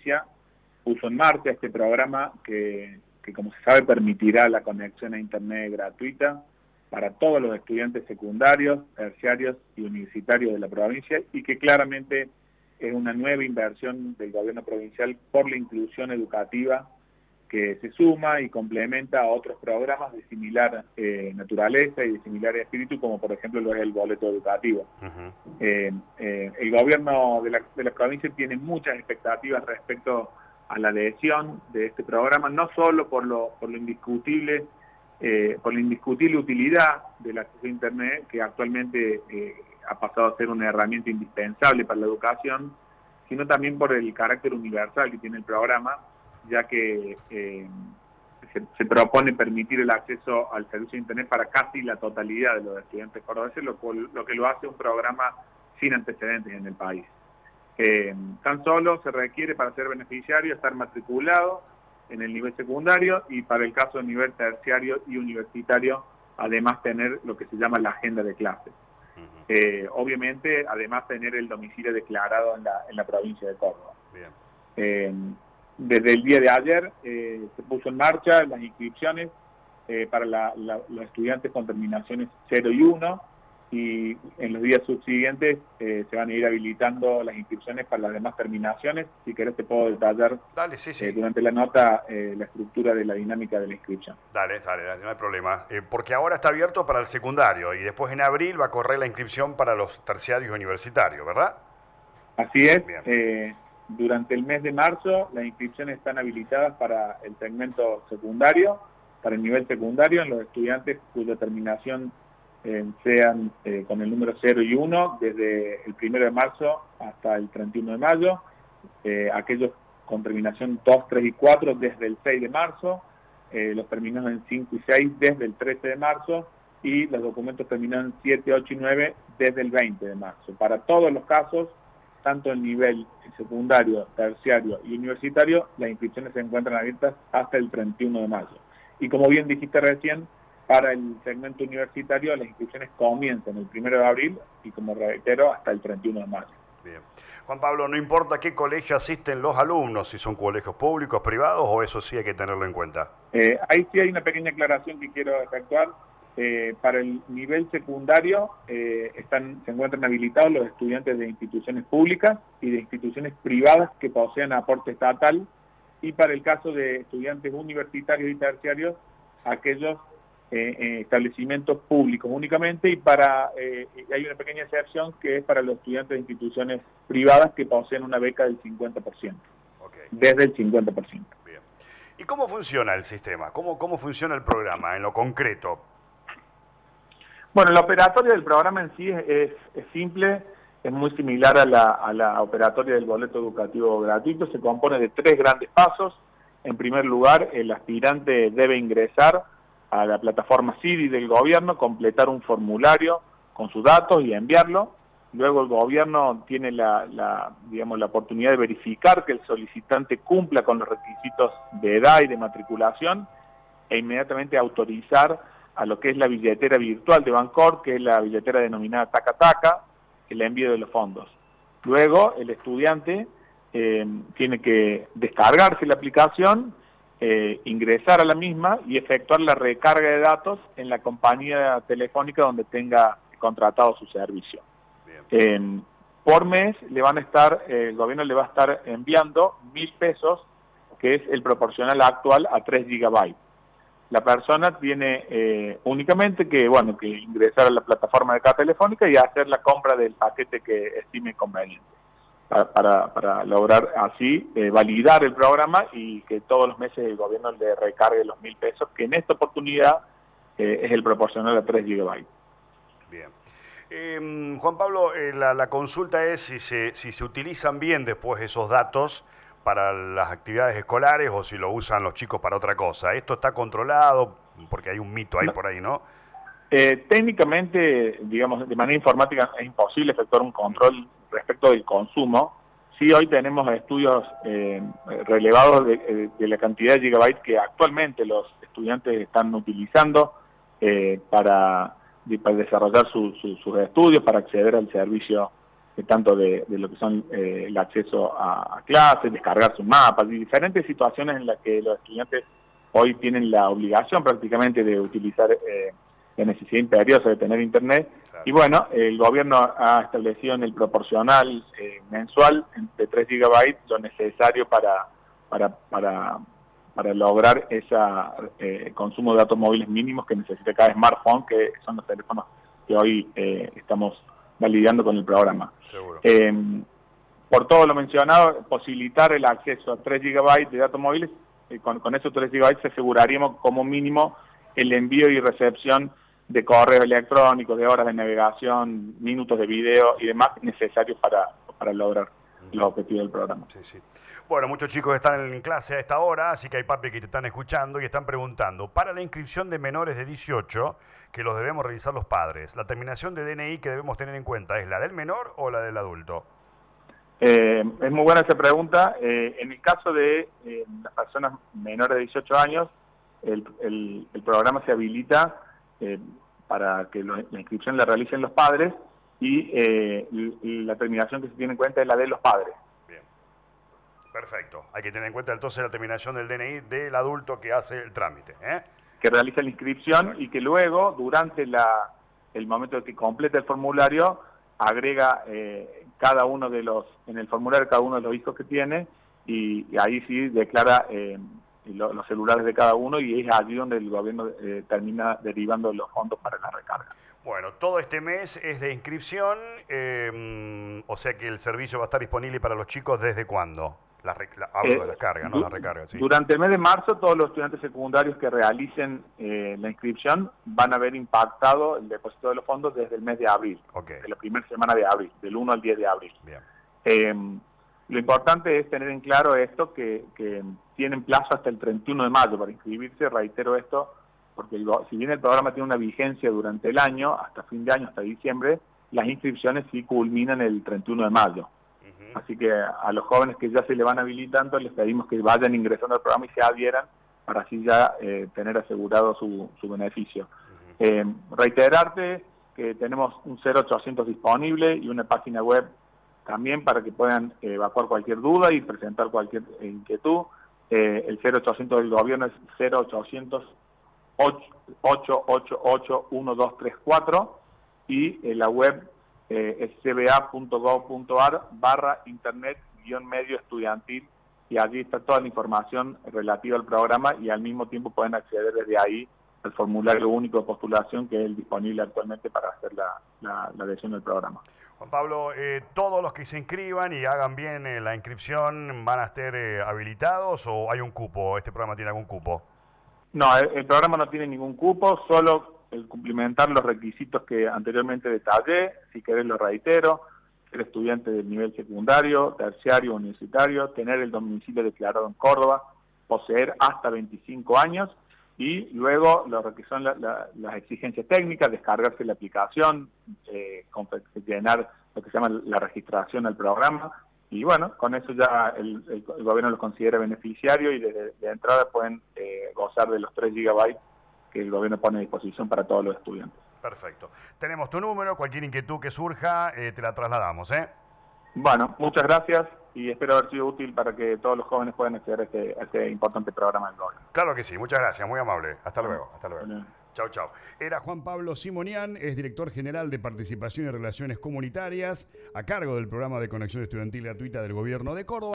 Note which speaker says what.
Speaker 1: provincia puso en marcha este programa que como se sabe, permitirá la conexión a Internet gratuita para todos los estudiantes secundarios, terciarios y universitarios de la provincia, y que claramente es una nueva inversión del gobierno provincial por la inclusión educativa que se suma y complementa a otros programas de similar naturaleza y de similar espíritu, como por ejemplo lo es el boleto educativo. El gobierno de la provincia tiene muchas expectativas respecto a la adhesión de este programa, no solo por la indiscutible utilidad del acceso a Internet, que actualmente ha pasado a ser una herramienta indispensable para la educación, sino también por el carácter universal que tiene el programa, ya que se propone permitir el acceso al servicio de Internet para casi la totalidad de los estudiantes cordobeses, lo que lo hace un programa sin antecedentes en el país. Tan solo se requiere para ser beneficiario estar matriculado en el nivel secundario, y para el caso del nivel terciario y universitario, además tener lo que se llama la agenda de clases. Obviamente, además tener el domicilio declarado en la provincia de Córdoba. Desde el día de ayer se puso en marcha las inscripciones para los estudiantes con terminaciones 0 y 1, y en los días subsiguientes se van a ir habilitando las inscripciones para las demás terminaciones. Si querés te puedo detallar durante la nota la estructura de la dinámica de la inscripción.
Speaker 2: Dale, no hay problema. Porque ahora está abierto para el secundario y después en abril va a correr la inscripción para los terciarios universitarios, ¿verdad?
Speaker 1: Así es. Durante el mes de marzo las inscripciones están habilitadas para el segmento secundario, para el nivel secundario, en los estudiantes cuya terminación sean con el número 0 y 1 desde el 1 de marzo hasta el 31 de mayo, aquellos con terminación 2, 3 y 4 desde el 6 de marzo, los terminados en 5 y 6 desde el 13 de marzo, y los documentos terminados en 7, 8 y 9 desde el 20 de marzo. Para todos los casos, tanto el nivel secundario, terciario y universitario, las inscripciones se encuentran abiertas hasta el 31 de mayo. Y como bien dijiste recién, para el segmento universitario las inscripciones comienzan el 1 de abril y, como reitero, hasta el 31 de mayo.
Speaker 2: Bien. Juan Pablo, no importa a qué colegio asisten los alumnos, si son colegios públicos, privados, o eso sí hay que tenerlo en cuenta.
Speaker 1: Ahí sí hay una pequeña aclaración que quiero efectuar. Para el nivel secundario se encuentran habilitados los estudiantes de instituciones públicas y de instituciones privadas que posean aporte estatal, y para el caso de estudiantes universitarios y terciarios, aquellos establecimientos públicos únicamente, y hay una pequeña excepción que es para los estudiantes de instituciones privadas que poseen una beca del 50%, desde el 50%.
Speaker 2: Bien. ¿Y cómo funciona el sistema? ¿Cómo funciona el programa en lo concreto?
Speaker 1: Bueno, la operatoria del programa en sí es simple, es muy similar a la operatoria del boleto educativo gratuito. Se compone de 3 grandes pasos. En primer lugar, el aspirante debe ingresar a la plataforma CIDI del gobierno, completar un formulario con sus datos y enviarlo. Luego el gobierno tiene la oportunidad de verificar que el solicitante cumpla con los requisitos de edad y de matriculación, e inmediatamente autorizar a lo que es la billetera virtual de Bancor, que es la billetera denominada Taca Taca, el envío de los fondos. Luego el estudiante tiene que descargarse la aplicación, ingresar a la misma y efectuar la recarga de datos en la compañía telefónica donde tenga contratado su servicio. Por mes el gobierno le va a estar enviando 1.000 pesos, que es el proporcional actual a 3 gigabytes. La persona tiene únicamente que ingresar a la plataforma de cada telefónica y hacer la compra del paquete que estime conveniente, para lograr así validar el programa y que todos los meses el gobierno le recargue los 1.000 pesos, que en esta oportunidad es el proporcional a 3 gigabytes.
Speaker 2: Bien. Juan Pablo, la consulta es si se utilizan bien después esos datos para las actividades escolares o si lo usan los chicos para otra cosa. ¿Esto está controlado? Porque hay un mito ahí por ahí, ¿no?
Speaker 1: Técnicamente, digamos, de manera informática es imposible efectuar un control respecto del consumo. Sí, hoy tenemos estudios relevados de la cantidad de gigabytes que actualmente los estudiantes están utilizando para desarrollar sus estudios, para acceder al servicio tanto de lo que son el acceso a clases, descargar sus mapas, y diferentes situaciones en las que los estudiantes hoy tienen la obligación prácticamente de utilizar la necesidad imperiosa de tener internet. Claro. Y bueno, el gobierno ha establecido en el proporcional mensual de 3 GB lo necesario para lograr ese consumo de datos móviles mínimos que necesita cada smartphone, que son los teléfonos que hoy estamos validando con el programa.
Speaker 2: Seguro.
Speaker 1: Por todo lo mencionado, posibilitar el acceso a 3 GB de datos móviles, con esos 3 GB aseguraríamos como mínimo el envío y recepción de correos electrónicos, de horas de navegación, minutos de video y demás necesarios para lograr los objetivos del programa.
Speaker 2: Sí, sí. Bueno, muchos chicos están en clase a esta hora, así que hay papis que te están escuchando y están preguntando, para la inscripción de menores de 18, que los debemos realizar los padres, ¿la terminación de DNI que debemos tener en cuenta es la del menor o la del adulto?
Speaker 1: Es muy buena esa pregunta. En el caso de las personas menores de 18 años, el programa se habilita para que la inscripción la realicen los padres y la terminación que se tiene en cuenta es la de los padres.
Speaker 2: Bien, perfecto. Hay que tener en cuenta entonces la terminación del DNI del adulto que hace el trámite,
Speaker 1: que realiza la inscripción y que luego, durante el momento de que complete el formulario, agrega cada uno de los, en el formulario cada uno de los hijos que tiene, y ahí sí declara los celulares de cada uno, y es allí donde el gobierno termina derivando los fondos para la recarga.
Speaker 2: Bueno, todo este mes es de inscripción, o sea que el servicio va a estar disponible para los chicos ¿desde cuándo? Hablo de la carga, ¿no? La recarga, sí.
Speaker 1: Durante el mes de marzo, todos los estudiantes secundarios que realicen la inscripción van a ver impactado el depósito de los fondos desde el mes de abril, de la primera semana de abril, del 1 al 10 de abril. Bien. Lo importante es tener en claro esto, que tienen plazo hasta el 31 de mayo para inscribirse. Reitero esto, porque si bien el programa tiene una vigencia durante el año, hasta fin de año, hasta diciembre, las inscripciones sí culminan el 31 de mayo. Así que a los jóvenes que ya se le van habilitando, les pedimos que vayan ingresando al programa y se adhieran para así ya tener asegurado su beneficio. Reiterarte que tenemos un 0800 disponible y una página web también para que puedan evacuar cualquier duda y presentar cualquier inquietud. El 0800 del gobierno es 0800 888 1234 y la web es cba.gov.ar/internet-medio estudiantil, y allí está toda la información relativa al programa, y al mismo tiempo pueden acceder desde ahí al formulario único de postulación, que es el disponible actualmente para hacer la adhesión del programa.
Speaker 2: Juan Pablo, ¿todos los que se inscriban y hagan bien la inscripción van a estar habilitados o hay un cupo? ¿Este programa tiene algún cupo?
Speaker 1: No, el programa no tiene ningún cupo, solo el cumplimentar los requisitos que anteriormente detallé. Si querés lo reitero: ser estudiante del nivel secundario, terciario, universitario, tener el domicilio declarado en Córdoba, poseer hasta 25 años, y luego lo que son las exigencias técnicas: descargarse la aplicación, llenar lo que se llama la registración al programa, y bueno, con eso ya el gobierno los considera beneficiario y de entrada pueden gozar de los 3 GB que el gobierno pone a disposición para todos los estudiantes.
Speaker 2: Perfecto. Tenemos tu número, cualquier inquietud que surja, te la trasladamos,
Speaker 1: Bueno, muchas gracias y espero haber sido útil para que todos los jóvenes puedan acceder a este importante programa del gobierno.
Speaker 2: Claro que sí, muchas gracias, muy amable. Hasta luego, hasta luego.
Speaker 1: Bueno.
Speaker 2: Chau, chau. Era Juan Pablo Simonian, es director general de Participación y Relaciones Comunitarias, a cargo del programa de conexión estudiantil gratuita del Gobierno de Córdoba.